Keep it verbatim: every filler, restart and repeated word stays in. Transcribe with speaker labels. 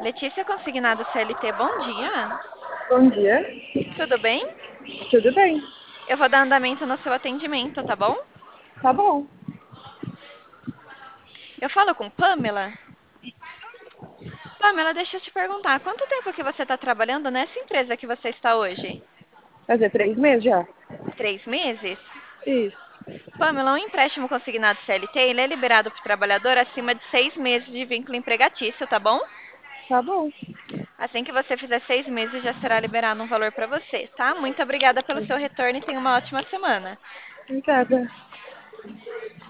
Speaker 1: Letícia Consignado C L T, bom dia.
Speaker 2: Bom dia.
Speaker 1: Tudo bem?
Speaker 2: Tudo bem?
Speaker 1: Eu vou dar andamento no seu atendimento, tá bom?
Speaker 2: Tá bom.
Speaker 1: Eu falo com Pamela? Pamela, deixa eu te perguntar, quanto tempo que você está trabalhando nessa empresa que você está hoje?
Speaker 2: Fazer três meses já?
Speaker 1: Três meses?
Speaker 2: Isso.
Speaker 1: Pamela, um empréstimo consignado C L T, ele é liberado para o trabalhador acima de seis meses de vínculo empregatício, tá bom?
Speaker 2: Tá bom.
Speaker 1: Assim que você fizer seis meses, já será liberado um valor para você, tá? Muito obrigada pelo seu retorno e tenha uma ótima semana.
Speaker 2: Obrigada.